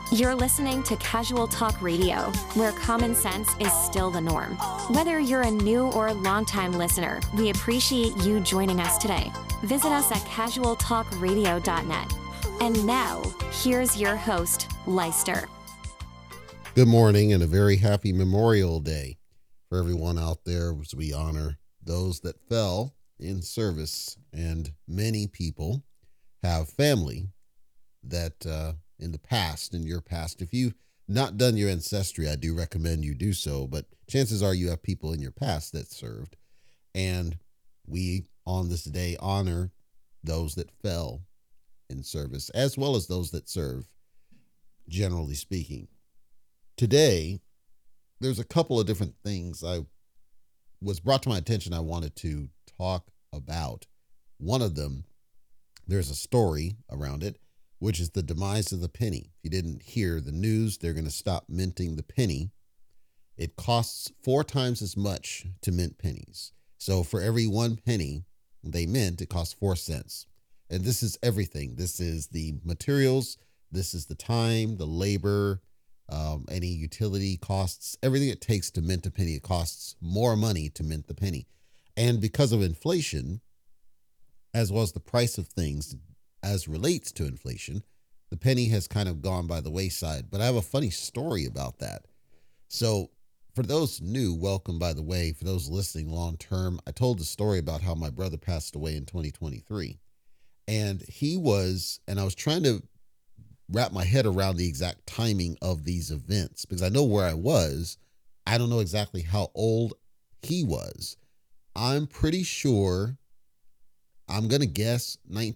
You're listening to Casual Talk Radio, where common sense is still the norm. Whether you're a new or longtime listener, we appreciate you joining us today. Visit us at casualtalkradio.net. And now, here's your host, Leister. Good morning and a very happy Memorial Day for everyone out there as we honor those that fell in service. And many people have family that in your past, if you've not done your ancestry, I do recommend you do so, but chances are you have people in your past that served. And we on this day honor those that fell in service as well as those that serve, generally speaking. Today, there's a couple of different things I was brought to my attention I wanted to talk about. One of them, there's a story around it, which is the demise of the penny. If you didn't hear the news, they're going to stop minting the penny. It costs 4 times as much to mint pennies. So for every 1 penny they mint, it costs 4 cents. And this is everything. This is the materials. This is the time, the labor, any utility costs, everything it takes to mint a penny. It costs more money to mint the penny. And because of inflation, as well as the price of things as relates to inflation, the penny has kind of gone by the wayside. But I have a funny story about that. So for those new, welcome, by the way. For those listening long term, I told the story about how my brother passed away in 2023. And I was trying to wrap my head around the exact timing of these events because I know where I was. I don't know exactly how old he was. I'm pretty sure, I'm going to guess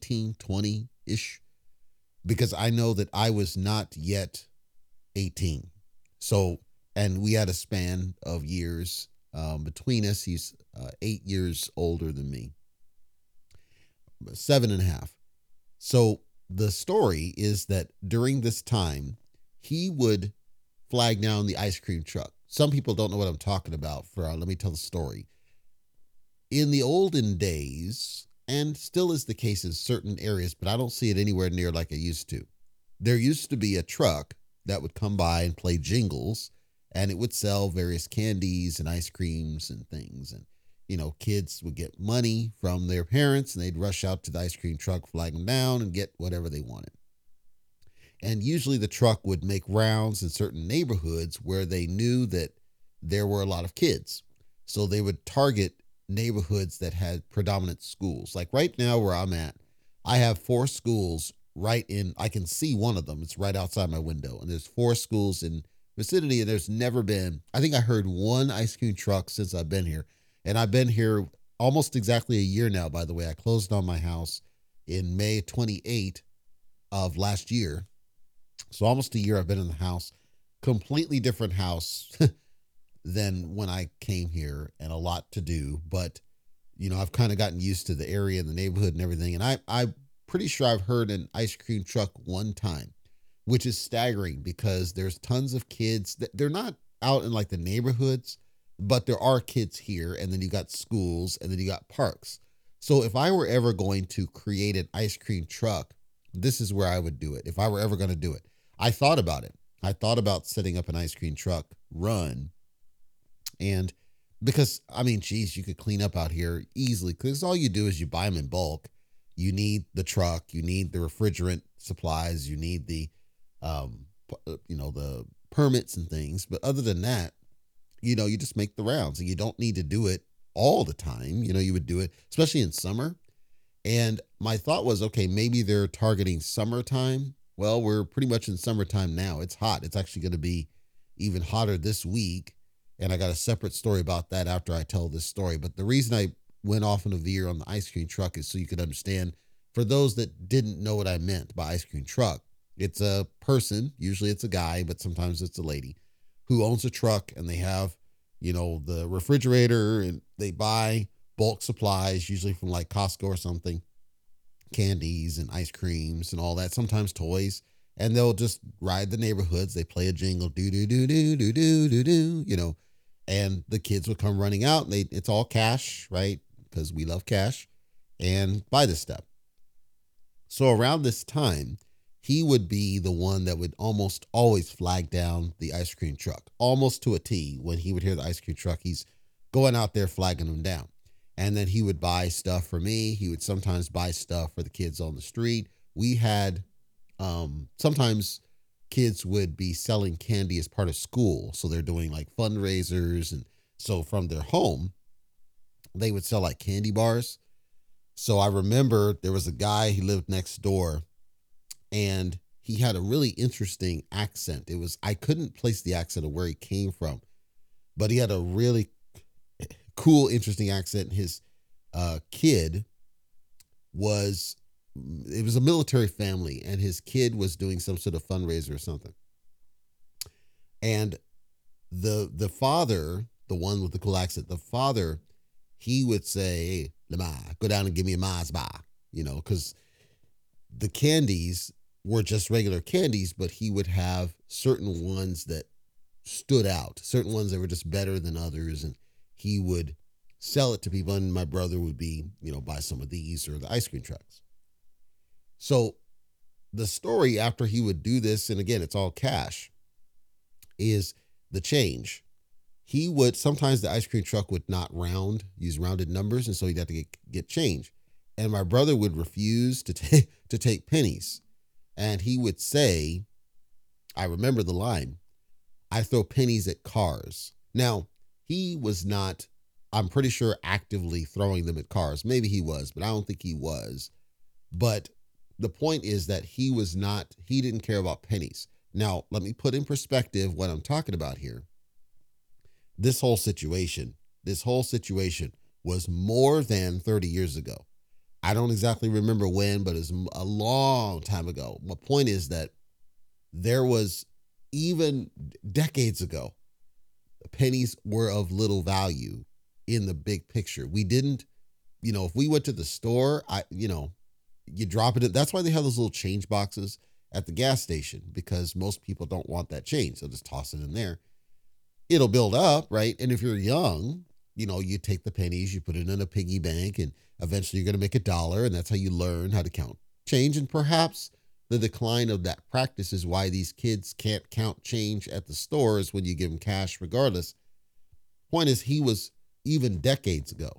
1920-ish, because I know that I was not yet 18. So, and we had a span of years between us. He's 8 years older than me, 7.5. So the story is that during this time, he would flag down the ice cream truck. Some people don't know what I'm talking about. Let me tell the story. In the olden days, and still is the case in certain areas, but I don't see it anywhere near like it used to. There used to be a truck that would come by and play jingles, and it would sell various candies and ice creams and things. And, kids would get money from their parents, and they'd rush out to the ice cream truck, flag them down, and get whatever they wanted. And usually the truck would make rounds in certain neighborhoods where they knew that there were a lot of kids. So they would target neighborhoods that had predominant schools. Like right now where I'm at, I have 4 schools I can see one of them. It's right outside my window. And there's 4 schools in vicinity, and there's never been, I think I heard 1 ice cream truck since I've been here. And I've been here almost exactly a year now, by the way. I closed on my house in May 28 of last year. So almost a year I've been in the house. Completely different house than when I came here, and a lot to do. But, I've kind of gotten used to the area and the neighborhood and everything. And I'm pretty sure I've heard an ice cream truck 1 time, which is staggering because there's tons of kids. They're not out in like the neighborhoods, but there are kids here. And then you got schools, and then you got parks. So if I were ever going to create an ice cream truck, this is where I would do it. If I were ever going to do it, I thought about it. I thought about setting up an ice cream truck run. And because, you could clean up out here easily, because all you do is you buy them in bulk. You need the truck, you need the refrigerant supplies, you need the, the permits and things. But other than that, you just make the rounds, and you don't need to do it all the time. You would do it, especially in summer. And my thought was, okay, maybe they're targeting summertime. Well, we're pretty much in summertime now. It's hot. It's actually going to be even hotter this week. And I got a separate story about that after I tell this story. But the reason I went off in a veer on the ice cream truck is so you could understand, for those that didn't know what I meant by ice cream truck, it's a person, usually it's a guy, but sometimes it's a lady, who owns a truck, and they have, the refrigerator, and they buy bulk supplies, usually from like Costco or something, candies and ice creams and all that, sometimes toys. And they'll just ride the neighborhoods. They play a jingle, do, do, do, do, do, do, do, do, and the kids would come running out, and it's all cash, right? Because we love cash, and buy this stuff. So around this time, he would be the one that would almost always flag down the ice cream truck, almost to a T. When he would hear the ice cream truck, he's going out there flagging them down. And then he would buy stuff for me. He would sometimes buy stuff for the kids on the street. We had, sometimes kids would be selling candy as part of school. So they're doing like fundraisers. And so from their home, they would sell like candy bars. So I remember there was a guy, he lived next door, and he had a really interesting accent. I couldn't place the accent of where he came from, but he had a really cool, interesting accent. His kid it was a military family, and his kid was doing some sort of fundraiser or something. And the father, the one with the cool accent, the father, he would say, "Hey, Lamar, go down and give me a Mars bar," because the candies were just regular candies, but he would have certain ones that stood out, certain ones that were just better than others, and he would sell it to people, and my brother would be, buy some of these or the ice cream trucks. So the story after he would do this, and again, it's all cash, is the change. Sometimes the ice cream truck would not use rounded numbers, and so he'd have to get change. And my brother would refuse to take pennies. And he would say, I remember the line, "I throw pennies at cars." Now, he was not, I'm pretty sure, actively throwing them at cars. Maybe he was, but I don't think he was. But the point is that he didn't care about pennies. Now, let me put in perspective what I'm talking about here. This whole situation was more than 30 years ago. I don't exactly remember when, but it's a long time ago. My point is that there was, even decades ago, pennies were of little value in the big picture. We didn't, if we went to the store, you drop it in. That's why they have those little change boxes at the gas station, because most people don't want that change. So just toss it in there. It'll build up, right? And if you're young, you take the pennies, you put it in a piggy bank, and eventually you're going to make $1, and that's how you learn how to count change. And perhaps the decline of that practice is why these kids can't count change at the stores when you give them cash regardless. Point is, he was, even decades ago,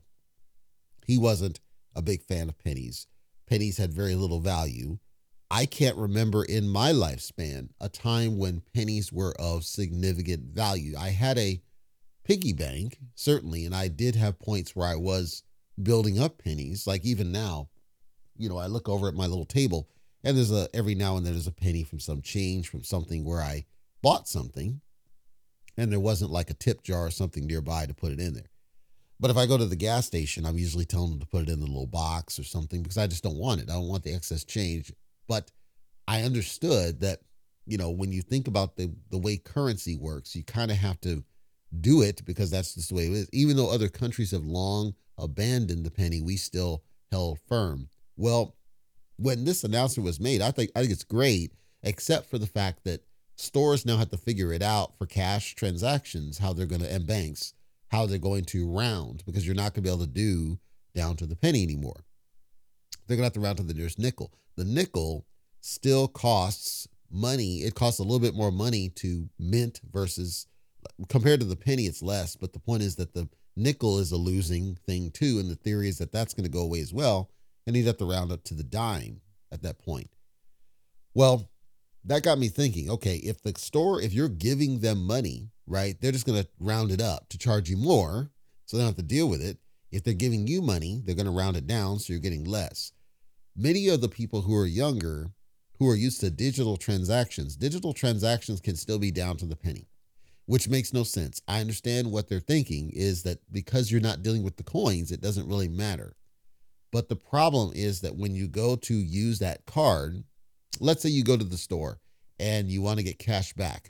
he wasn't a big fan of pennies. Pennies had very little value. I can't remember in my lifespan a time when pennies were of significant value. I had a piggy bank, certainly, and I did have points where I was building up pennies. Like even now, I look over at my little table, and every now and then there's a penny from some change from something where I bought something, and there wasn't like a tip jar or something nearby to put it in there. But if I go to the gas station, I'm usually telling them to put it in the little box or something, because I just don't want it. I don't want the excess change. But I understood that, when you think about the way currency works, you kind of have to do it because that's just the way it is. Even though other countries have long abandoned the penny, we still held firm. Well, when this announcement was made, I think it's great, except for the fact that stores now have to figure it out for cash transactions, and banks, how they're going to round, because you're not going to be able to do down to the penny anymore. They're going to have to round to the nearest nickel. The nickel still costs money. It costs a little bit more money to mint versus, compared to the penny, it's less. But the point is that the nickel is a losing thing too. And the theory is that that's going to go away as well. And you'd have to round up to the dime at that point. Well, that got me thinking, okay, if you're giving them money, right, they're just going to round it up to charge you more, so they don't have to deal with it. If they're giving you money, they're going to round it down, so you're getting less. Many of the people who are younger, who are used to digital transactions can still be down to the penny, which makes no sense. I understand what they're thinking is that because you're not dealing with the coins, it doesn't really matter. But the problem is that when you go to use that card, let's say you go to the store and you want to get cash back.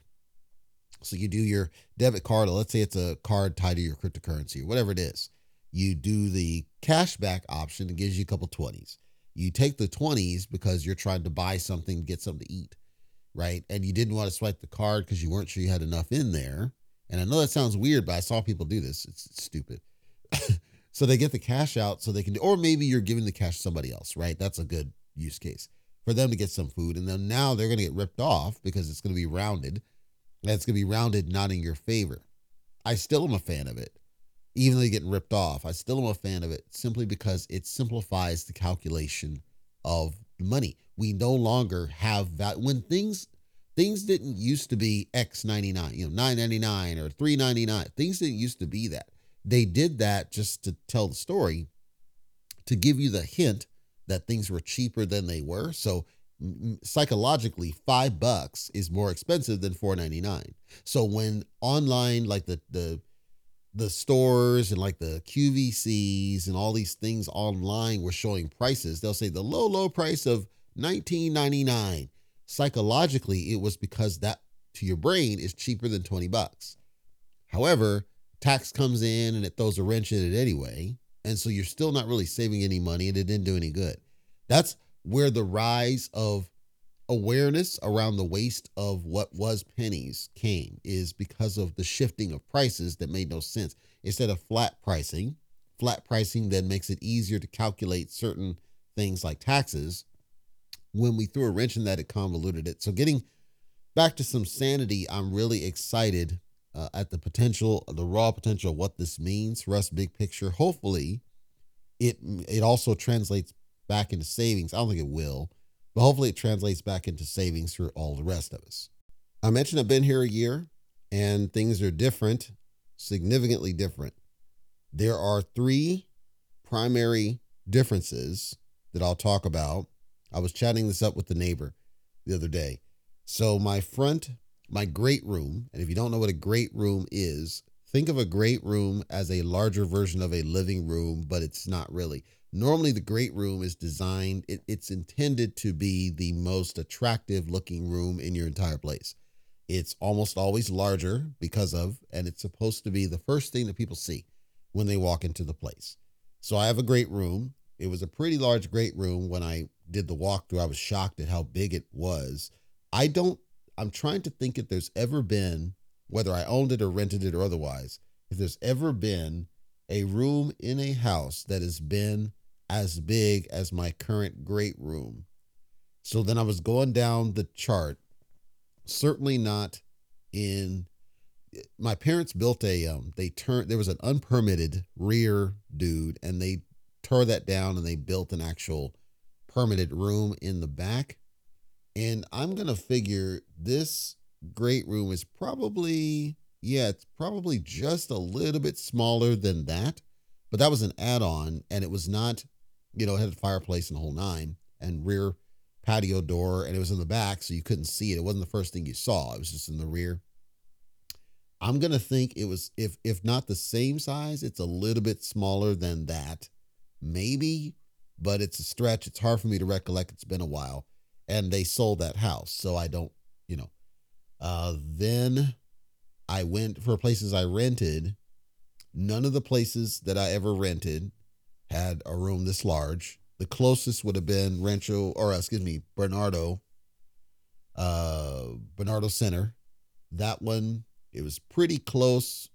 So you do your debit card, or let's say it's a card tied to your cryptocurrency or whatever it is. You do the cash back option. It gives you a couple 20s. You take the 20s because you're trying to buy something, get something to eat, right? And you didn't want to swipe the card because you weren't sure you had enough in there. And I know that sounds weird, but I saw people do this. It's stupid. So they get the cash out so they can, or maybe you're giving the cash to somebody else, right? That's a good use case. for them to get some food. And then now they're going to get ripped off because it's going to be rounded. And it's going to be rounded not in your favor. I still am a fan of it. Even though you're getting ripped off, I still am a fan of it simply because it simplifies the calculation of money. We no longer have value. When things didn't used to be X99, $9.99 or $3.99. Things didn't used to be that. They did that just to tell the story, to give you the hint that things were cheaper than they were. So psychologically, $5 is more expensive than $4.99. So when online, like the stores and like the QVCs and all these things online were showing prices, they'll say the low price of $19.99. Psychologically, it was because that to your brain is cheaper than $20. However, tax comes in and it throws a wrench in it anyway. And so you're still not really saving any money and it didn't do any good. That's where the rise of awareness around the waste of what was pennies came, is because of the shifting of prices that made no sense. Instead of flat pricing then makes it easier to calculate certain things like taxes. When we threw a wrench in that, it convoluted it. So getting back to some sanity, I'm really excited at the potential, the raw potential of what this means for us, big picture. Hopefully it also translates back into savings. I don't think it will, but hopefully it translates back into savings for all the rest of us. I mentioned I've been here a year and things are different, significantly different. There are 3 primary differences that I'll talk about. I was chatting this up with the neighbor the other day. So my great room, and if you don't know what a great room is, think of a great room as a larger version of a living room, but it's not really. Normally the great room is designed, it's intended to be the most attractive looking room in your entire place. It's almost always larger and it's supposed to be the first thing that people see when they walk into the place. So I have a great room. It was a pretty large great room. When I did the walkthrough, I was shocked at how big it was. I'm trying to think if there's ever been, whether I owned it or rented it or otherwise, if there's ever been a room in a house that has been as big as my current great room. So then I was going down the chart, certainly not in, my parents built there was an unpermitted rear dude and they tore that down and they built an actual permitted room in the back. And I'm going to figure this great room is probably just a little bit smaller than that. But that was an add-on and it was not, it had a fireplace and the whole 9 and rear patio door, and it was in the back so you couldn't see it. It wasn't the first thing you saw. It was just in the rear. I'm going to think it was, if not the same size, it's a little bit smaller than that. Maybe, but it's a stretch. It's hard for me to recollect. It's been a while. And they sold that house. So I don't, then I went for places I rented. None of the places that I ever rented had a room this large. The closest would have been Bernardo Center. That one, it was pretty close,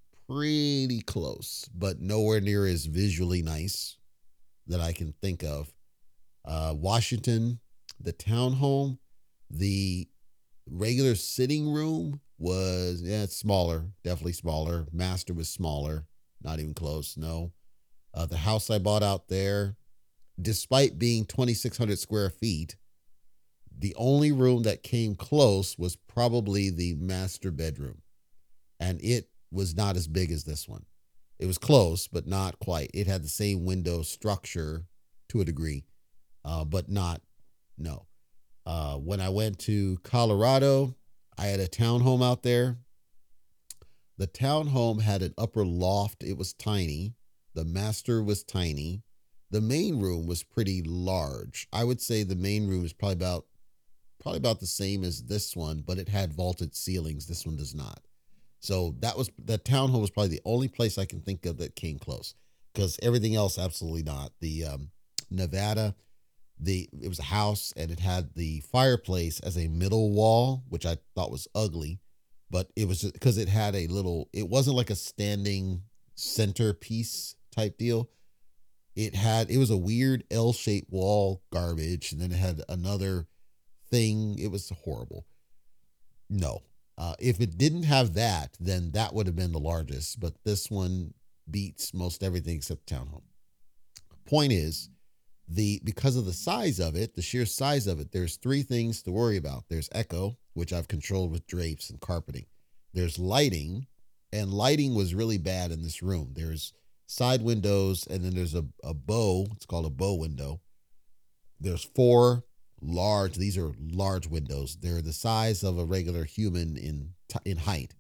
but nowhere near as visually nice that I can think of. Washington, the townhome, the regular sitting room was, it's smaller, definitely smaller. Master was smaller, not even close, no. The house I bought out there, despite being 2,600 square feet, the only room that came close was probably the master bedroom. And it was not as big as this one. It was close, but not quite. It had the same window structure to a degree, but not, no. When I went to Colorado, I had a townhome out there. The townhome had an upper loft. It was tiny. The master was tiny. The main room was pretty large. I would say the main room is probably about the same as this one, but it had vaulted ceilings. This one does not. So that townhome was probably the only place I can think of that came close, because everything else, absolutely not. The Nevada, it was a house and it had the fireplace as a middle wall, which I thought was ugly, but it was just because it had it wasn't like a standing centerpiece type deal. It was a weird L-shaped wall, garbage. And then it had another thing. It was horrible. No. If it didn't have that, then that would have been the largest. But this one beats most everything except the townhome. Point is, because of the size of it, the sheer size of it, there's three things to worry about. There's echo, which I've controlled with drapes and carpeting. There's lighting, and lighting was really bad in this room. There's side windows, and then there's a bow. It's called a bow window. There's four large. These are large windows. They're the size of a regular human in height.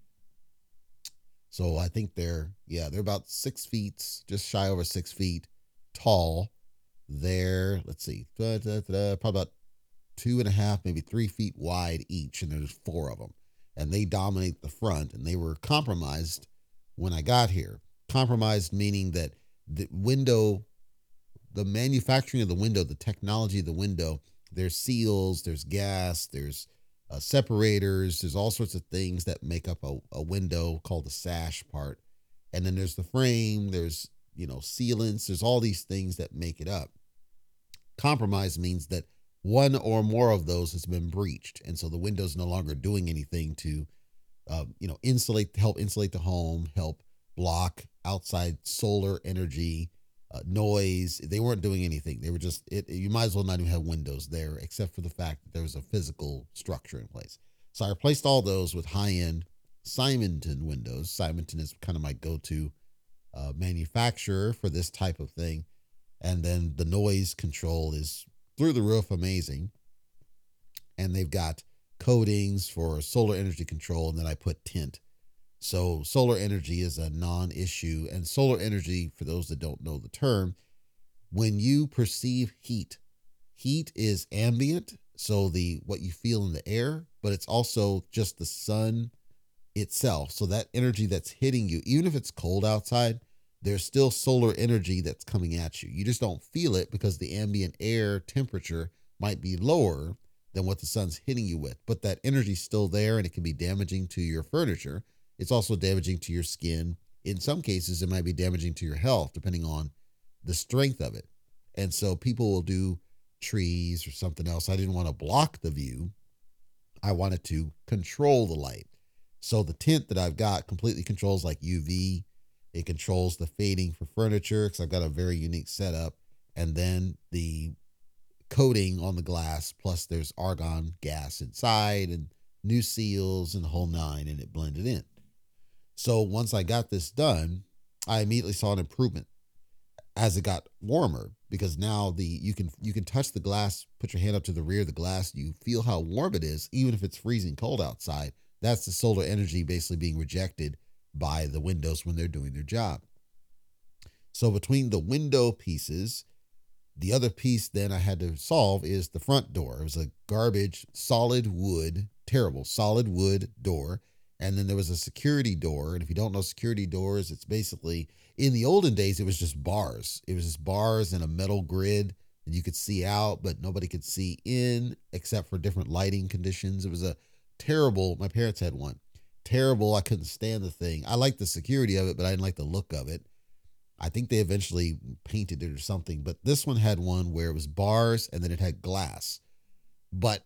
So I think they're about 6 feet, just shy over 6 feet tall. They're, let's see, probably about 2.5, maybe 3 feet wide each, and there's four of them. And they dominate the front, and they were compromised when I got here. Compromised meaning that the window, the manufacturing of the window, the technology of the window, there's seals, there's gas, there's separators, there's all sorts of things that make up a window called the sash part. And then there's the frame, there's, sealants, there's all these things that make it up. Compromise means that one or more of those has been breached. And so the window's no longer doing anything to, help insulate the home, help block outside solar energy, noise. They weren't doing anything. They were just, you might as well not even have windows there, except for the fact that there was a physical structure in place. So I replaced all those with high-end Simonton windows. Simonton is kind of my go-to manufacturer for this type of thing. And then the noise control is through the roof, amazing. And they've got coatings for solar energy control, and then I put tint. So solar energy is a non-issue. And solar energy, for those that don't know the term, when you perceive heat is ambient, so what you feel in the air, but it's also just the sun itself. So that energy that's hitting you, even if it's cold outside, there's still solar energy that's coming at you. You just don't feel it because the ambient air temperature might be lower than what the sun's hitting you with. But that energy's still there, and it can be damaging to your furniture. It's also damaging to your skin. In some cases, it might be damaging to your health, depending on the strength of it. And so people will do trees or something else. I didn't want to block the view. I wanted to control the light. So the tint that I've got completely controls like UV. It controls the fading for furniture because I've got a very unique setup. And then the coating on the glass, plus there's argon gas inside and new seals and the whole nine, and it blended in. So once I got this done, I immediately saw an improvement as it got warmer, because now you can touch the glass, put your hand up to the rear of the glass, you feel how warm it is, even if it's freezing cold outside. That's the solar energy basically being rejected by the windows when they're doing their job. So between the window pieces, the other piece then I had to solve is the front door. It was a garbage, solid wood, terrible solid wood door. And then there was a security door. And if you don't know security doors, it's basically, in the olden days, it was just bars. It was just bars and a metal grid that you could see out, but nobody could see in except for different lighting conditions. It was a terrible, my parents had one. Terrible. I couldn't stand the thing. I liked the security of it, but I didn't like the look of it. I think they eventually painted it or something, but this one had one where it was bars and then it had glass. But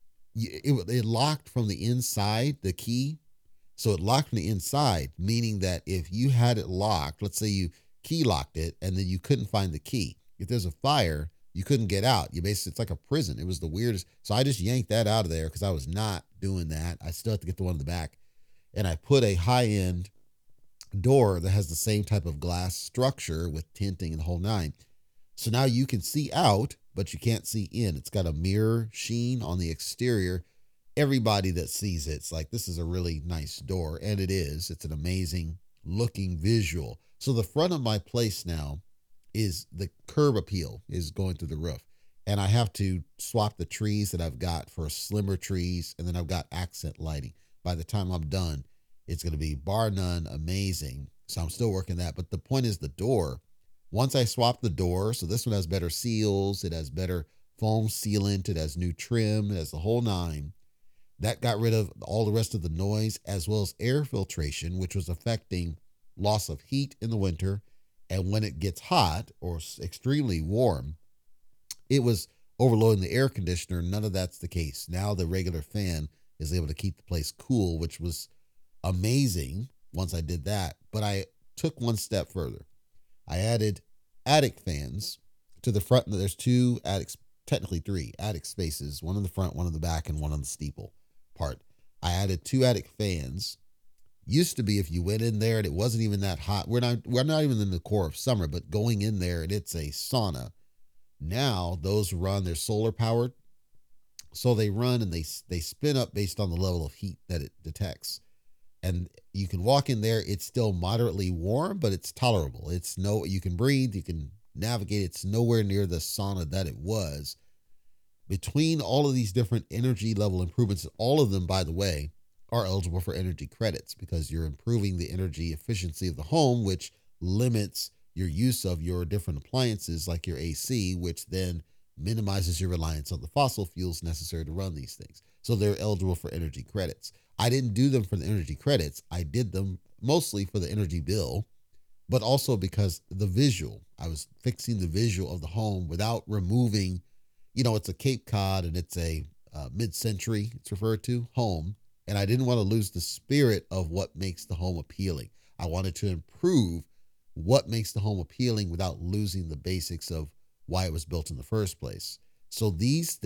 it locked from the inside, the key. So it locked from the inside, meaning that if you had it locked, let's say you key locked it and then you couldn't find the key. If there's a fire, you couldn't get out. It's like a prison. It was the weirdest. So I just yanked that out of there because I was not doing that. I still have to get the one in the back. And I put a high-end door that has the same type of glass structure with tinting and the whole nine. So now you can see out, but you can't see in. It's got a mirror sheen on the exterior. Everybody that sees it's like, this is a really nice door. And it is. It's an amazing looking visual. So the front of my place now is the curb appeal is going through the roof. And I have to swap the trees that I've got for slimmer trees. And then I've got accent lighting. By the time I'm done, it's going to be bar none amazing. So I'm still working that. But the point is the door. Once I swap the door, so this one has better seals. It has better foam sealant. It has new trim. It has the whole nine. That got rid of all the rest of the noise, as well as air filtration, which was affecting loss of heat in the winter. And when it gets hot or extremely warm, it was overloading the air conditioner. None of that's the case. Now the regular fan is able to keep the place cool, which was amazing once I did that. But I took one step further. I added attic fans to the front. There's two attics, technically three attic spaces, one in the front, one in the back, and one on the steeple part. I added two attic fans. Used to be if you went in there and it wasn't even that hot. We're not even in the core of summer, but going in there and it's a sauna. Now those run, they're solar powered. So they run and they spin up based on the level of heat that it detects. And you can walk in there, it's still moderately warm, but it's tolerable. You can breathe, you can navigate. It's nowhere near the sauna that it was. Between all of these different energy level improvements, all of them, by the way, are eligible for energy credits because you're improving the energy efficiency of the home, which limits your use of your different appliances like your AC, which then minimizes your reliance on the fossil fuels necessary to run these things. So they're eligible for energy credits. I didn't do them for the energy credits. I did them mostly for the energy bill, but also because the visual. I was fixing the visual of the home without removing, it's a Cape Cod and it's a mid-century, it's referred to, home. And I didn't want to lose the spirit of what makes the home appealing. I wanted to improve what makes the home appealing without losing the basics of why it was built in the first place. So these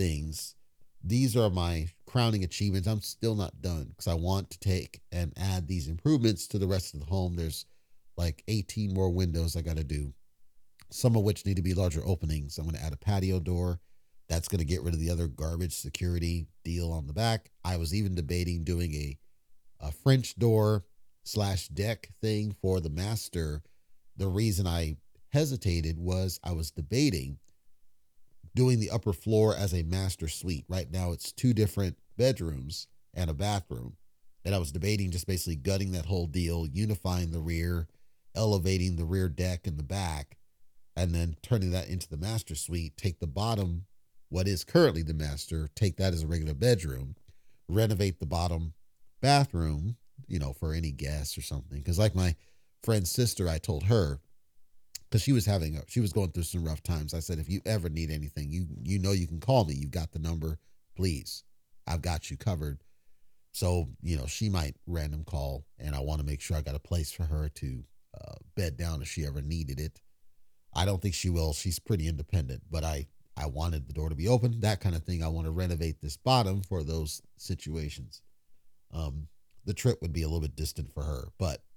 are my crowning achievements. I'm still not done because I want to take and add these improvements to the rest of the home. There's like 18 more windows I got to do, some of which need to be larger openings. I'm going to add a patio door. That's going to get rid of the other garbage security deal on the back. I was even debating doing a French door / deck thing for the master. The reason I hesitated was I was debating doing the upper floor as a master suite. Right now it's 2 different bedrooms and a bathroom. And I was debating just basically gutting that whole deal, unifying the rear, elevating the rear deck and the back, and then turning that into the master suite, take the bottom, what is currently the master, take that as a regular bedroom, renovate the bottom bathroom, for any guests or something. Because like my friend's sister, I told her, because she was going through some rough times. I said, if you ever need anything, you can call me. You've got the number, please. I've got you covered. So, she might random call, and I want to make sure I got a place for her to bed down if she ever needed it. I don't think she will. She's pretty independent, but I wanted the door to be open, that kind of thing. I want to renovate this bottom for those situations. The trip would be a little bit distant for her,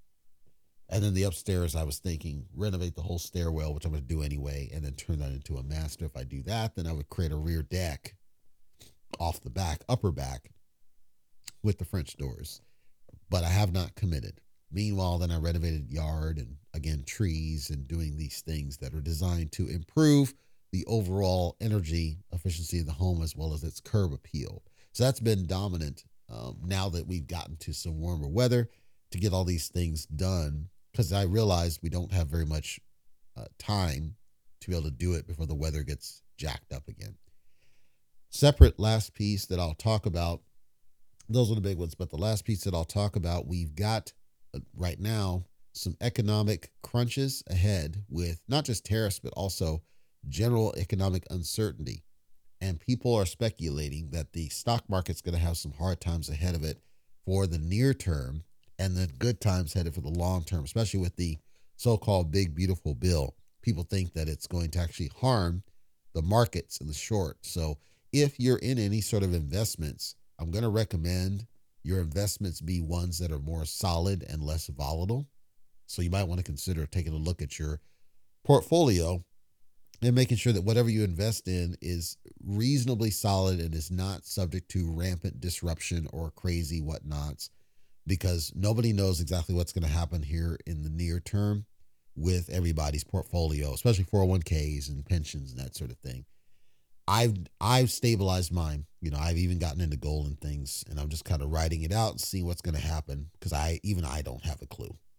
and then the upstairs, I was thinking renovate the whole stairwell, which I'm going to do anyway, and then turn that into a master. If I do that, then I would create a rear deck off the back, upper back, with the French doors. But I have not committed. Meanwhile, then I renovated yard and, again, trees and doing these things that are designed to improve the overall energy efficiency of the home as well as its curb appeal. So that's been dominant now that we've gotten to some warmer weather to get all these things done, because I realized we don't have very much time to be able to do it before the weather gets jacked up again. Separate last piece that I'll talk about, those are the big ones, but the last piece that I'll talk about, we've got right now some economic crunches ahead with not just tariffs, but also general economic uncertainty. And people are speculating that the stock market's going to have some hard times ahead of it for the near term, and the good times headed for the long term, especially with the so-called big, beautiful bill. People think that it's going to actually harm the markets in the short. So if you're in any sort of investments, I'm going to recommend your investments be ones that are more solid and less volatile. So you might want to consider taking a look at your portfolio and making sure that whatever you invest in is reasonably solid and is not subject to rampant disruption or crazy whatnots, because nobody knows exactly what's going to happen here in the near term with everybody's portfolio, especially 401ks and pensions and that sort of thing. I've stabilized mine. I've even gotten into gold and things, and I'm just kind of writing it out and seeing what's going to happen, because I don't have a clue.